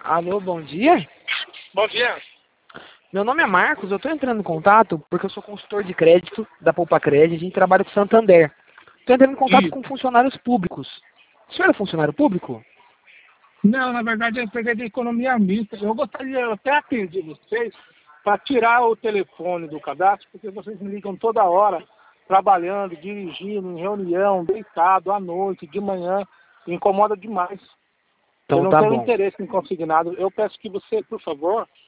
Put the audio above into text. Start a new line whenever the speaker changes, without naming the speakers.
Alô, bom dia.
Bom dia.
Meu nome é Marcos, eu estou entrando em contato porque eu sou consultor de crédito da Poupa Crédito, a gente trabalha com Santander. Estou entrando em contato com funcionários públicos. O senhor é funcionário público?
Não, na verdade é empresa de economia mista. Eu gostaria, eu até pedir vocês para tirar o telefone do cadastro, porque vocês me ligam toda hora, trabalhando, dirigindo, em reunião, deitado, à noite, de manhã, incomoda demais.
Então
Eu não
tá
tenho
bom.
interesse em consignado. Eu peço que você, por favor,